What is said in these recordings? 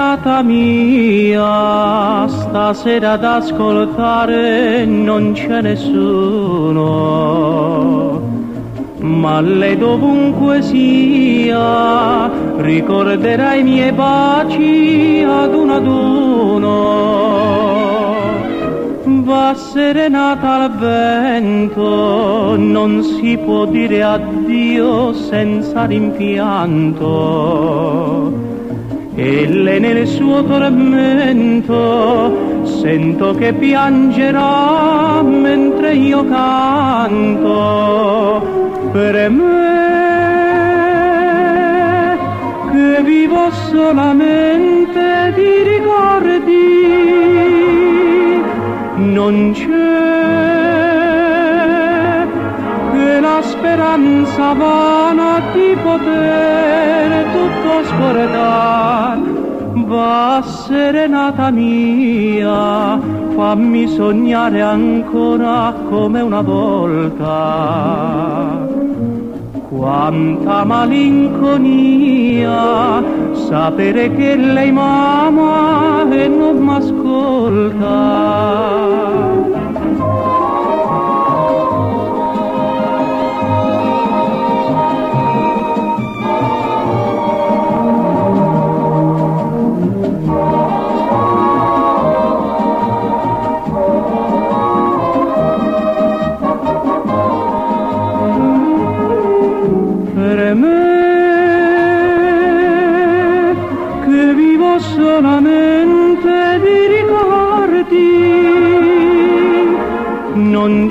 serenata mia, stasera ad ascoltare non c'è nessuno, ma lei dovunque sia ricorderà i miei baci ad uno. Va serenata al vento, non si può dire addio senza rimpianto. E lei nel suo tormento sento che piangerà mentre io canto. Per me che vivo solamente di ricordi, non c'è che la speranza vana di poter tutto scordare. Va serenata mia, fammi sognare ancora come una volta. Quanta malinconia sapere che lei m'ama e non m'ascolta. Per me che vivo solamente di ricordi, non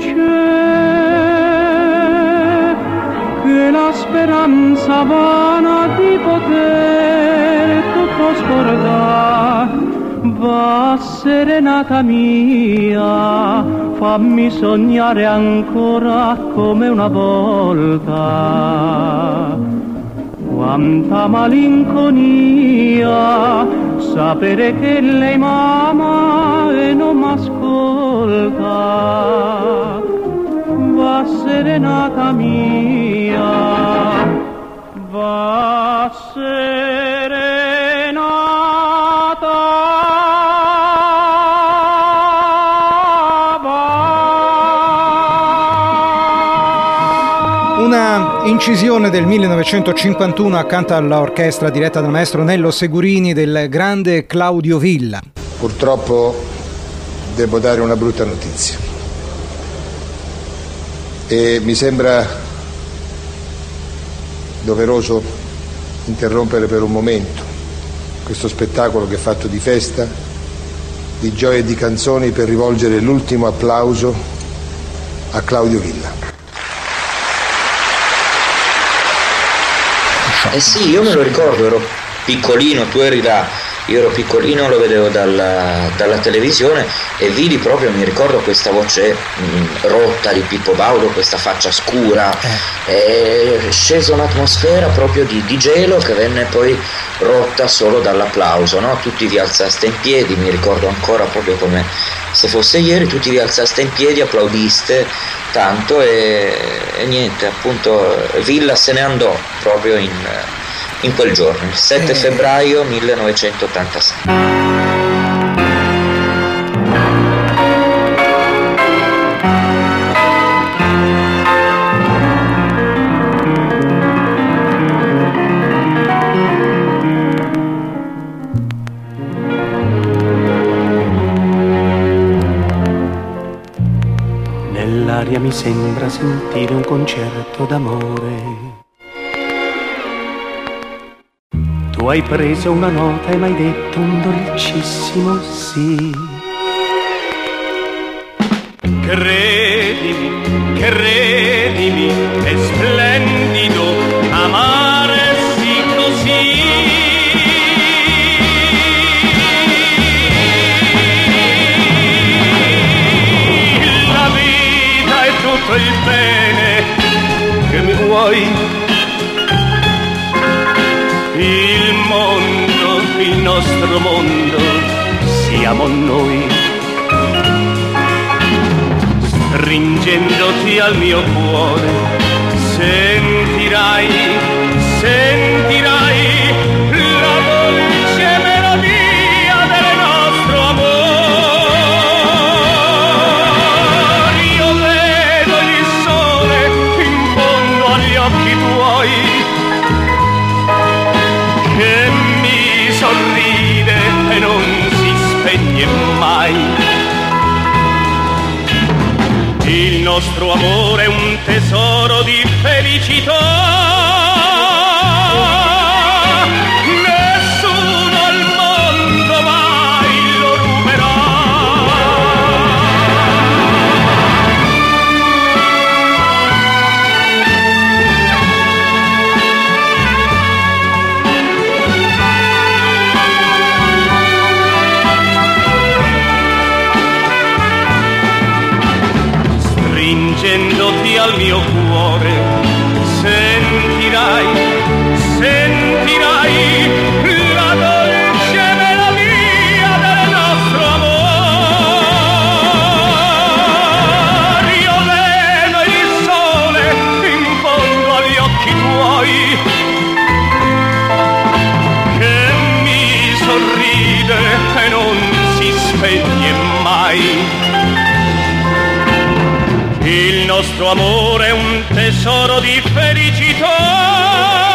c'è che la speranza vana di poter tutto scordare. Va serenata mia, fammi sognare ancora come una volta. Quanta malinconia sapere che lei m'ama e non m'ascolta. Va serenata mia, va serenata. Una incisione del 1951 accanto all'orchestra diretta dal maestro Nello Segurini del grande Claudio Villa. Purtroppo devo dare una brutta notizia e mi sembra doveroso interrompere per un momento questo spettacolo che è fatto di festa, di gioia e di canzoni per rivolgere l'ultimo applauso a Claudio Villa. Eh sì, io me lo ricordo, ero piccolino, tu eri là, io ero piccolino, lo vedevo dalla televisione e vidi proprio, mi ricordo questa voce rotta di Pippo Baudo, questa faccia scura, è scesa un'atmosfera proprio di gelo che venne poi rotta solo dall'applauso, no? Tutti vi alzaste in piedi, mi ricordo ancora proprio come se fosse ieri, tutti vi alzaste in piedi, applaudiste tanto e niente, appunto Villa se ne andò proprio in quel giorno, il 7 febbraio 1986. Nell'aria mi sembra sentire un concerto d'amore. Tu hai preso una nota e m'hai detto un dolcissimo sì. Credimi, è splendido amarsi così. La vita è tutto il bene che mi vuoi. Il mondo, il nostro mondo, siamo noi. Stringendoti al mio cuore, sentirai la dolce melodia. Il nostro amore è un tesoro di felicità. Nessuno al mondo mai lo ruberà. Stringendoti al mio cuore, sentirai la dolce melodia del nostro amore. Io vedo il sole in fondo agli occhi tuoi, che mi sorride e non si spegne mai. Il nostro amore è un tesoro di felicità.